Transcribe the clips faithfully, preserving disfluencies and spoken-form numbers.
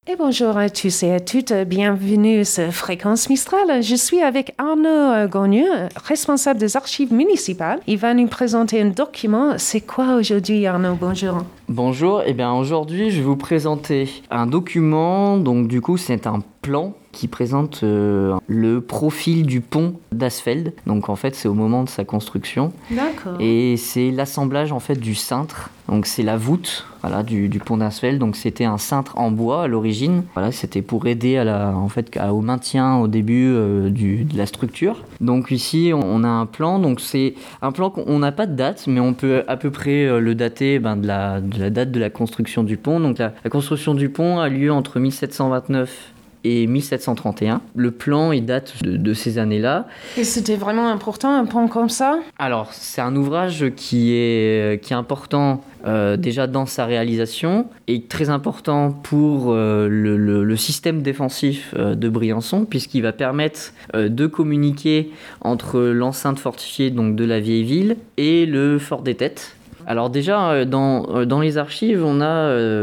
Et bonjour à tous et à toutes, bienvenue sur Fréquence Mistral. Je suis avec Arnaud Gogneux, responsable des archives municipales. Il va nous présenter un document. C'est quoi aujourd'hui, Arnaud? Bonjour. Bonjour, et eh bien aujourd'hui je vais vous présenter un document, donc du coup c'est un plan qui présente euh, le profil du pont d'Asfeld. Donc en fait c'est au moment de sa construction. D'accord. Et c'est l'assemblage en fait du cintre. Donc c'est la voûte voilà, du, du pont d'Asfeld. Donc c'était un cintre en bois à l'origine. Voilà, c'était pour aider à la, en fait, à, au maintien au début euh, du, de la structure. Donc ici on, on a un plan. Donc c'est un plan qu'on n'a pas de date, mais on peut à peu près euh, le dater ben, de, la, de la date de la construction du pont. Donc la, la construction du pont a lieu entre mille sept cent vingt-neuf et mille sept cent trente et un. Le plan, il date de, de ces années-là. Et c'était vraiment important, un pont comme ça? Alors, c'est un ouvrage qui est, qui est important euh, déjà dans sa réalisation et très important pour euh, le, le, le système défensif euh, de Briançon, puisqu'il va permettre euh, de communiquer entre l'enceinte fortifiée donc, de la vieille ville et le fort des Têtes. Alors déjà, dans, dans les archives, on a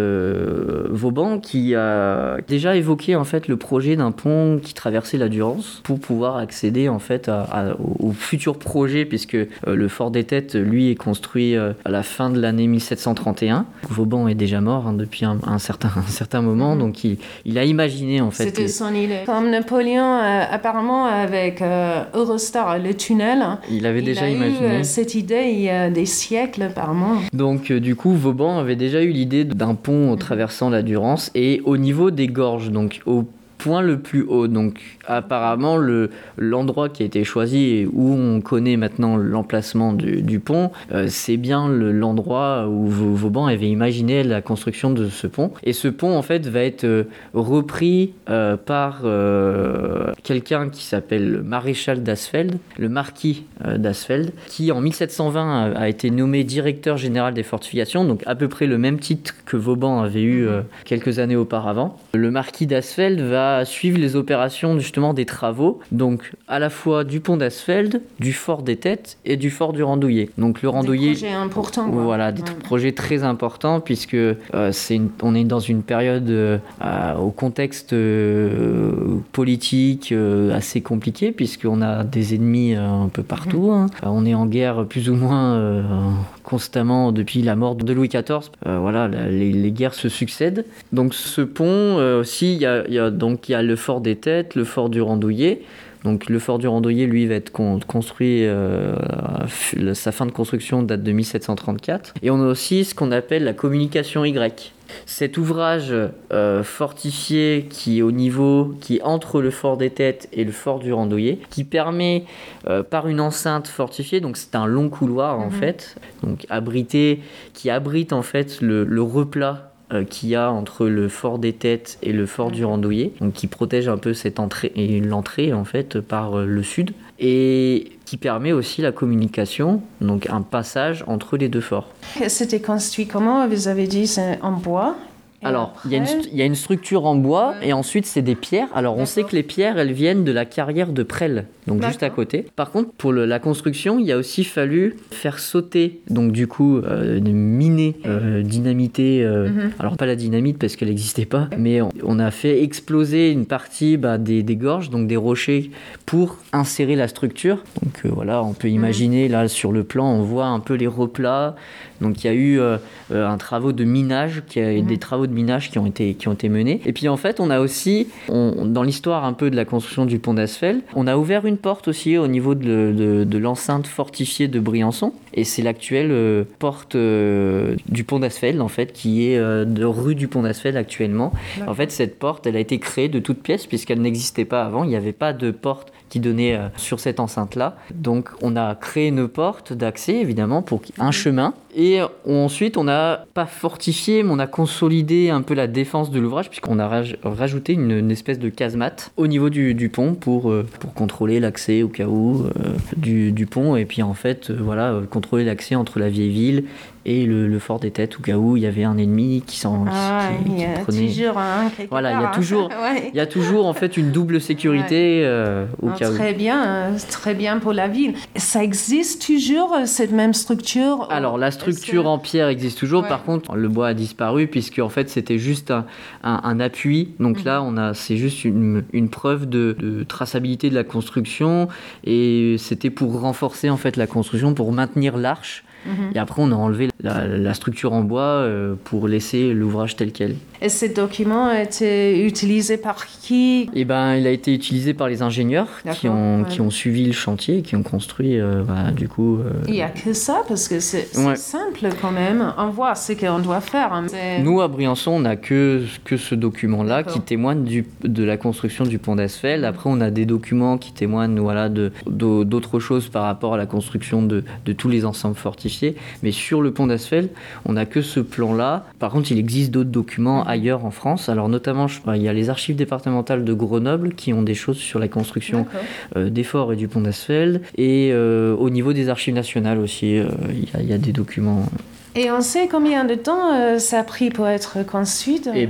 euh, Vauban qui a déjà évoqué en fait, le projet d'un pont qui traversait la Durance pour pouvoir accéder en fait, à, à, au futur projet, puisque euh, le fort des Têtes, lui, est construit euh, à la fin de l'année mille sept cent trente et un. Vauban est déjà mort hein, depuis un, un, certain, un certain moment, mmh. donc il, il a imaginé en fait... C'était que... son idée. Comme Napoléon, euh, apparemment, avec euh, Eurostar, le tunnel, il avait il déjà a imaginé eu euh, cette idée il y a des siècles, apparemment. Donc euh, du coup Vauban avait déjà eu l'idée d'un pont traversant la Durance et au niveau des gorges, donc au point le plus haut. Donc apparemment le, l'endroit qui a été choisi et où on connaît maintenant l'emplacement du, du pont, euh, c'est bien le, l'endroit où Vauban avait imaginé la construction de ce pont. Et ce pont en fait va être euh, repris euh, par euh, quelqu'un qui s'appelle le maréchal d'Asfeld, le marquis euh, d'Asfeld, qui en mille sept cent vingt a, a été nommé directeur général des fortifications, donc à peu près le même titre que Vauban avait eu euh, quelques années auparavant. Le marquis d'Asfeld va suivre les opérations justement des travaux, donc à la fois du pont d'Asfeld, du fort des Têtes et du fort du Randouillet. Donc le Randouillet, des projets importants. Quoi. Voilà, des ouais. projets très importants puisque euh, c'est une, on est dans une période euh, au contexte euh, politique euh, assez compliqué puisqu'on a des ennemis euh, un peu partout. Mmh. Hein. On est en guerre plus ou moins euh, constamment depuis la mort de Louis quatorze. Euh, voilà, la, les, les guerres se succèdent. Donc ce pont euh, aussi, il y a, il y a donc il y a le fort des Têtes, le fort du Randouillet. Donc le fort du Randouillet, lui, va être con- construit, euh, sa fin de construction date de mille sept cent trente-quatre. Et on a aussi ce qu'on appelle la communication Y. Cet ouvrage euh, fortifié qui est au niveau, qui est entre le fort des Têtes et le fort du Randouillet, qui permet euh, par une enceinte fortifiée, donc c'est un long couloir en mm-hmm. fait, donc abrité, qui abrite en fait le, le replat qu'il y a entre le fort des Têtes et le fort du Randouillet, donc qui protège un peu cette entrée et l'entrée en fait par le sud et qui permet aussi la communication, donc un passage entre les deux forts. C'était construit comment? Vous avez dit c'est en bois. Alors, il y, y a une structure en bois ouais. et ensuite c'est des pierres. Alors, D'accord. on sait que les pierres, elles viennent de la carrière de Presles, donc D'accord. juste à côté. Par contre, pour le, la construction, il a aussi fallu faire sauter, donc du coup, euh, miner, euh, dynamiter. Euh, mm-hmm. Alors, pas la dynamite parce qu'elle n'existait pas, mais on, on a fait exploser une partie bah, des, des gorges, donc des rochers, pour insérer la structure. Donc euh, voilà, on peut imaginer, mm-hmm. là, sur le plan, on voit un peu les replats. Donc, il y a eu euh, un travaux de minage, qui a, mm-hmm. des travaux de minage qui ont été, qui ont été menés. Et puis en fait, on a aussi, on, dans l'histoire un peu de la construction du pont d'Asfeld, on a ouvert une porte aussi au niveau de, de, de l'enceinte fortifiée de Briançon. Et c'est l'actuelle euh, porte euh, du pont d'Asfeld, en fait, qui est euh, de rue du pont d'Asfeld actuellement. D'accord. En fait, cette porte, elle a été créée de toutes pièces puisqu'elle n'existait pas avant. Il n'y avait pas de porte qui donnait euh, sur cette enceinte-là. Donc, on a créé une porte d'accès, évidemment, pour un chemin. Et ensuite, on n'a pas fortifié, mais on a consolidé un peu la défense de l'ouvrage, puisqu'on a raj- rajouté une, une espèce de casemate au niveau du, du pont pour, euh, pour contrôler l'accès au cas où euh, du, du pont. Et puis, en fait, euh, voilà, euh, contrôler l'accès entre la vieille ville et le, le fort des têtes au cas où il y avait un ennemi qui s'en ah, qui, il y a qui prenait. Toujours, hein, voilà, il y a part, toujours, ouais. il y a toujours en fait une double sécurité ouais. euh, au ah, cas très où. Très bien, très bien pour la ville. Ça existe toujours cette même structure? Alors la structure en pierre existe toujours. Ouais. Par contre, le bois a disparu puisque en fait c'était juste un, un, un appui. Donc mm-hmm. là, on a, c'est juste une, une preuve de, de traçabilité de la construction et c'était pour renforcer en fait la construction, pour maintenir l'arche. Mmh. Et après, on a enlevé la, la structure en bois euh, pour laisser l'ouvrage tel quel. Et ce document a été utilisé par qui? Eh ben, il a été utilisé par les ingénieurs qui ont, ouais. qui ont suivi le chantier et qui ont construit, euh, bah, du coup... Euh... Il n'y a que ça, parce que c'est, c'est ouais. simple quand même. On voit ce qu'on doit faire. Hein. Nous, à Briançon, on n'a que, que ce document-là D'accord. qui témoigne du, de la construction du pont d'Asfeld. Après, on a des documents qui témoignent voilà, de, de, d'autres choses par rapport à la construction de, de tous les ensembles fortifiés. Mais sur le pont d'Asfeld, on n'a que ce plan-là. Par contre, il existe d'autres documents ailleurs en France. Alors notamment, je, il y a les archives départementales de Grenoble qui ont des choses sur la construction euh, des forts et du pont d'Asfeld. Et euh, au niveau des archives nationales aussi, euh, il y a, il y a des documents... Et on sait combien de temps euh, ça a pris pour être construit? Eh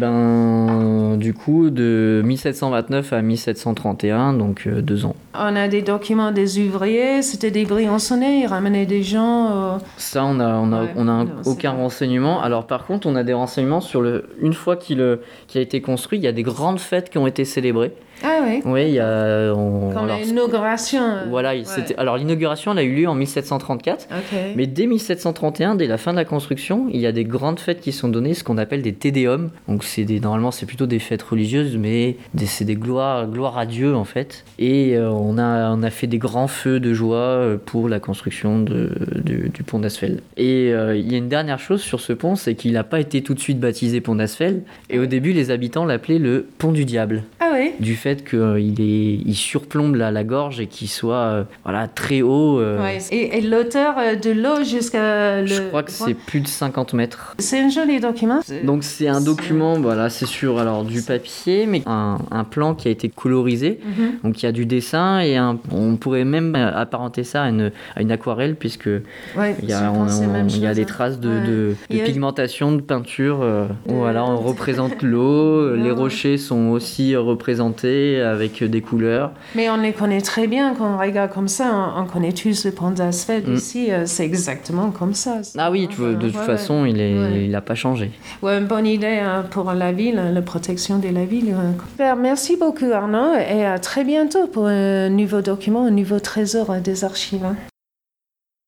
ben, du coup, de mille sept cent vingt-neuf à mille sept cent trente et un, donc euh, deux ans. On a des documents des ouvriers, c'était des Briançonnais, ils ramenaient des gens... Euh... Ça, on a, on a, ouais, on a un, non, aucun renseignement. Alors par contre, on a des renseignements sur le... Une fois qu'il, qu'il a été construit, il y a des grandes fêtes qui ont été célébrées. Ah oui. Oui, il y a... On, Comme alors, l'inauguration. Euh... Voilà, ouais. c'était, alors l'inauguration, elle a eu lieu en mille sept cent trente-quatre. Okay. Mais dès mille sept cent trente et un, dès la fin de la construction, il y a des grandes fêtes qui sont données, ce qu'on appelle des Tédéums. Donc c'est des, normalement, c'est plutôt des fêtes religieuses, mais des, c'est des gloires, gloires à Dieu, en fait. Et euh, on, a, on a fait des grands feux de joie pour la construction de, de, du pont d'Asfeld. Et euh, il y a une dernière chose sur ce pont, c'est qu'il n'a pas été tout de suite baptisé pont d'Asfeld. Et au début, les habitants l'appelaient le pont du diable. Ah oui. Du fait qu'il euh, est, il surplombe la, la gorge et qu'il soit euh, voilà, très haut. Euh... Ouais. Et, et l'auteur de l'eau jusqu'à... Le... Je crois que c'est plus de cinquante mètres. C'est un joli document. Donc c'est un document, voilà, c'est sur alors, du papier, mais un, un plan qui a été colorisé. Mm-hmm. Donc il y a du dessin et un, on pourrait même apparenter ça à une, à une aquarelle, puisque ouais, il y a, on, on, il y a des traces de, ouais. de, de a... pigmentation, de peinture. Euh, de... Voilà, on représente l'eau, les rochers sont aussi représentés avec des couleurs. Mais on les connaît très bien quand on regarde comme ça, on, on connaît tous le pont d'Asfeld mm. ici, c'est exactement comme ça. Ah oui, tu, de toute ouais, façon, ouais. il est, ouais. il n'a pas changé. Ouais, une bonne idée hein, pour la ville, la protection de la ville. Merci beaucoup Arnaud et à très bientôt pour un nouveau document, un nouveau trésor des archives.